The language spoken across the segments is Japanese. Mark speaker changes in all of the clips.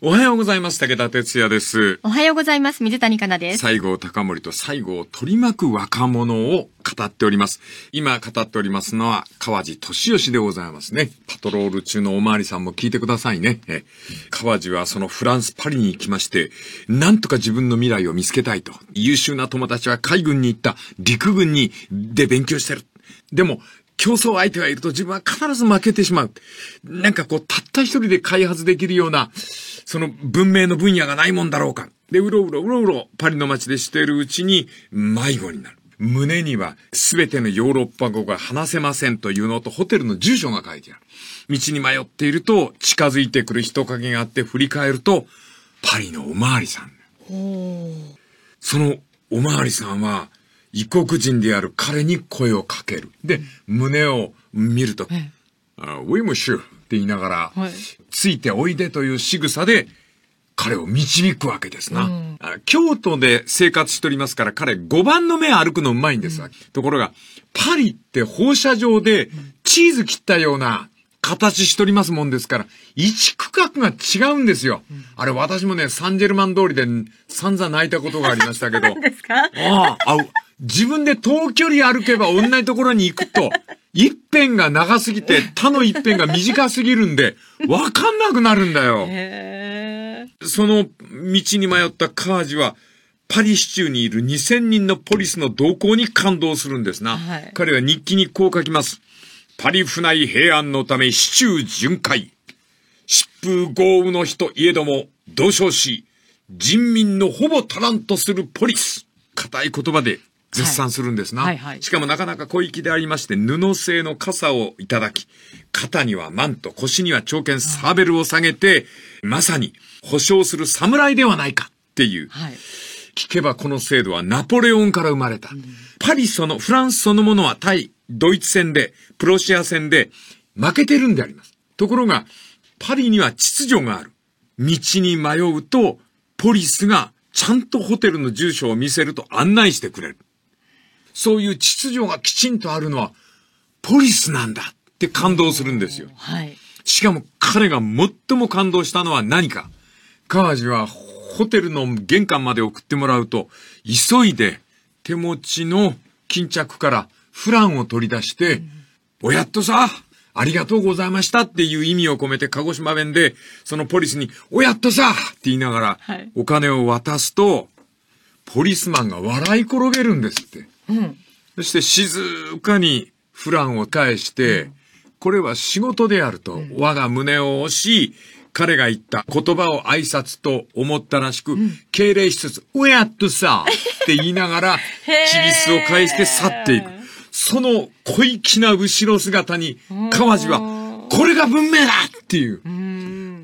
Speaker 1: おはようございます。武田哲也です。
Speaker 2: おはようございます。水谷香奈です。
Speaker 1: 西郷隆盛と西郷を取り巻く若者を語っております。今語っておりますのは川路俊義でございますね。パトロール中のおまわりさんも聞いてくださいね。川路はそのフランスパリに行きまして、なんとか自分の未来を見つけたいと。優秀な友達は海軍に行った、陸軍で勉強してる。でも競争相手がいると自分は必ず負けてしまう。なんかたった一人で開発できるようなその文明の分野がないもんだろうか。で、うろうろパリの街でしているうちに迷子になる。胸にはすべてのヨーロッパ語が話せませんというのとホテルの住所が書いてある。道に迷っていると近づいてくる人影があって振り返るとパリのおまわりさん。そのおまわりさんは異国人である彼に声をかける。で、胸を見ると、ウィムシュって言いながら、ついておいでという仕草で彼を導くわけですな。京都で生活しておりますから彼5番の目歩くのうまいんです。ところが、パリって放射状でチーズ切ったような形しておりますもんですから、一区画が違うんですよ。あれ私もね、サンジェルマン通りで散々泣いたことがありましたけど。
Speaker 2: 何ですか？
Speaker 1: 自分で遠距離歩けば同じところに行くと、一辺が長すぎて他の一辺が短すぎるんで、わかんなくなるんだよ。その道に迷った川路は、パリ市中にいる2000人のポリスの動向に感動するんですな。彼は日記にこう書きます。パリ府内平安のため市中巡回。疾風豪雨の日といえども同称し、人民のほぼ足らんとするポリス。固い言葉で絶賛するんですな。しかもなかなか小粋でありまして、布製の傘をいただき、肩にはマント、腰には長剣サーベルを下げて、まさに保証する侍ではないかっていう。聞けばこの制度はナポレオンから生まれた。フランスそのものは対ドイツ戦で、プロシア戦で負けてるんであります。ところが、パリには秩序がある。道に迷うと、ポリスがちゃんとホテルの住所を見せると案内してくれる。そういう秩序がきちんとあるのは、ポリスなんだって感動するんですよ。しかも彼が最も感動したのは何か。川路はホテルの玄関まで送ってもらうと、急いで手持ちの巾着からフランを取り出して、おやっとさ、ありがとうございましたっていう意味を込めて鹿児島弁で、そのポリスに、おやっとさって言いながら、お金を渡すと、ポリスマンが笑い転げるんですって。そして静かにフランを返して、これは仕事であると、我が胸を押し、彼が言った言葉を挨拶と思ったらしく、敬礼しつつ、おやっとさって言いながら、チリスを返して去っていく。その小粋な後ろ姿に、川路は、これが文明だっていう、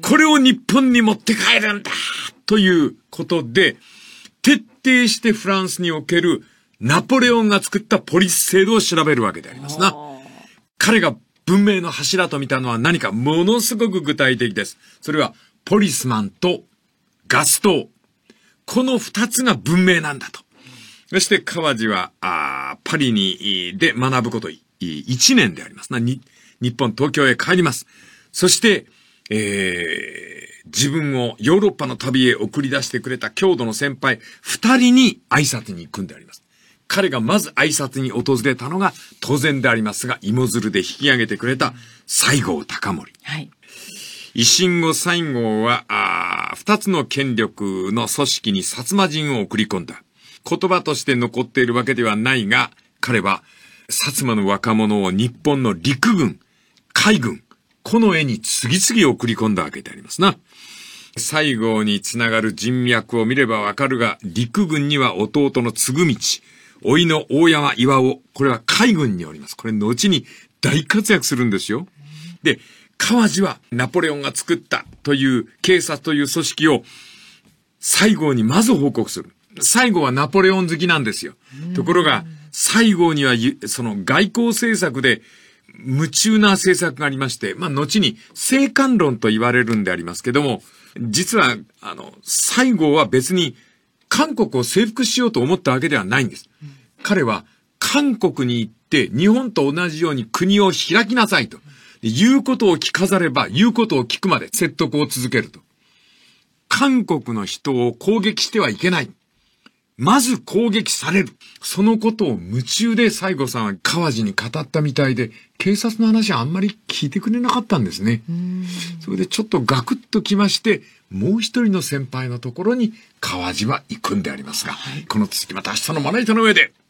Speaker 1: これを日本に持って帰るんだということで、徹底してフランスにおけるナポレオンが作ったポリス制度を調べるわけでありますな。彼が文明の柱と見たのは何かものすごく具体的です。それはポリスマンとガス灯。この二つが文明なんだと。そして川路はパリで学ぶこと1年でありますな。日本東京へ帰ります。そして、自分をヨーロッパの旅へ送り出してくれた郷土の先輩2人に挨拶に行くんであります。彼がまず挨拶に訪れたのが当然でありますが、芋づるで引き上げてくれた西郷隆盛。維新後西郷は2つの権力の組織に薩摩人を送り込んだ。言葉として残っているわけではないが、彼は薩摩の若者を日本の陸軍、海軍、この絵に次々送り込んだわけでありますな。西郷につながる人脈を見ればわかるが、陸軍には弟の継道、甥の大山巌、これは海軍におります。これ後に大活躍するんですよ。で、川路はナポレオンが作ったという警察という組織を西郷にまず報告する。西郷はナポレオン好きなんですよ。ところが、西郷にはその外交政策で夢中な政策がありまして、後に政官論と言われるんでありますけども、実は、西郷は別に韓国を征服しようと思ったわけではないんです。彼は韓国に行って日本と同じように国を開きなさいと。言うことを聞かざれば言うことを聞くまで説得を続けると。 韓国の人を攻撃してはいけない。まず攻撃される。そのことを夢中で西郷さんは川路に語ったみたいで、警察の話はあんまり聞いてくれなかったんですね。それでちょっとガクッときまして、もう一人の先輩のところに川路は行くんでありますが、この続きまた明日のまな板の上で。